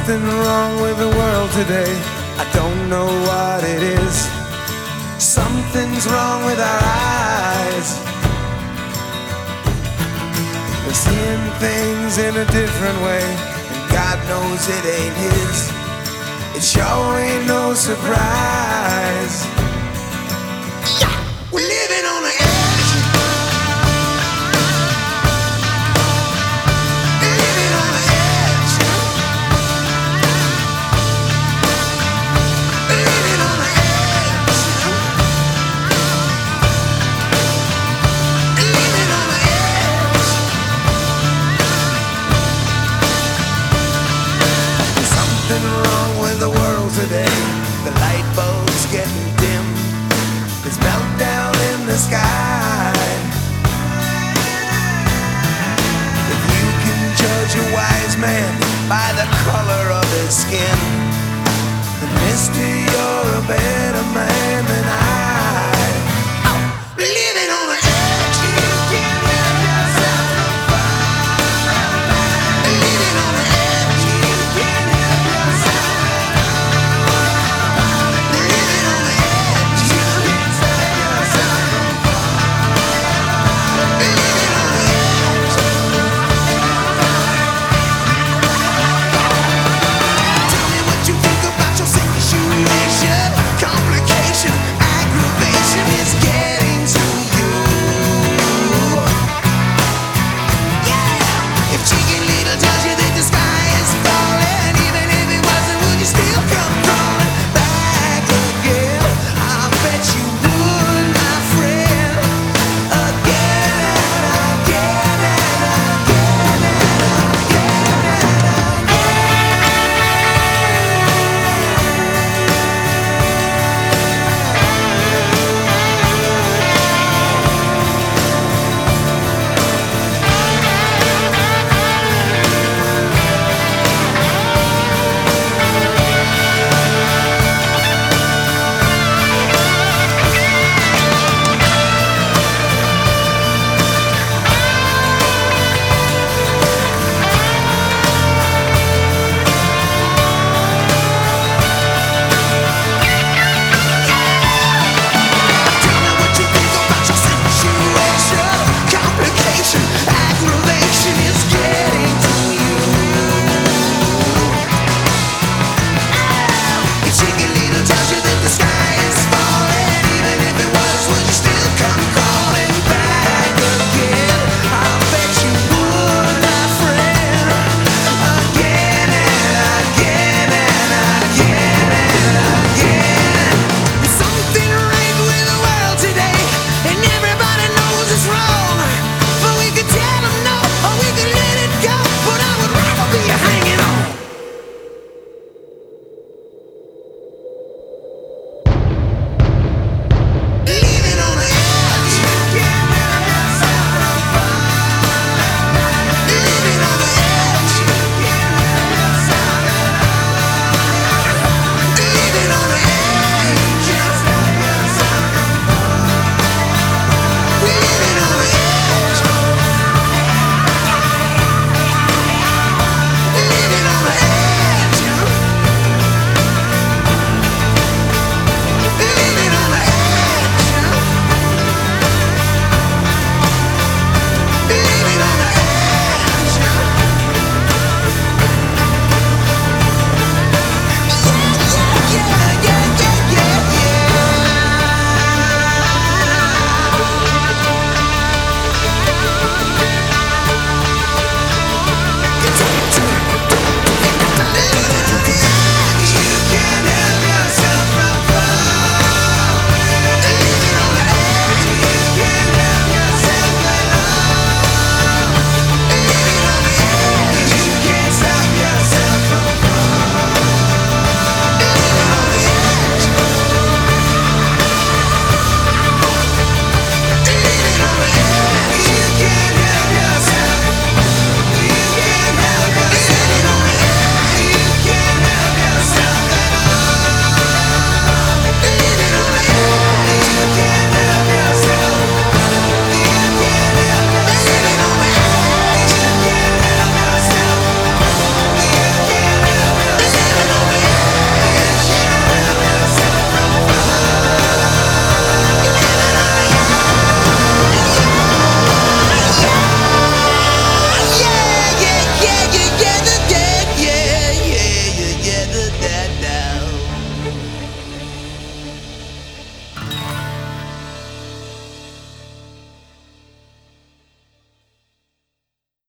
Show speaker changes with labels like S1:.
S1: something wrong with the world today. I don't know what it is. Something's wrong with our eyes. We're seeing things in a different way, and God knows it ain't His. It sure ain't no surprise. We're living on the edge. Living on the edge. Living on the edge. Living on the edge. There's something wrong with the world today. The light bulb's getting dim. There's meltdown in the sky.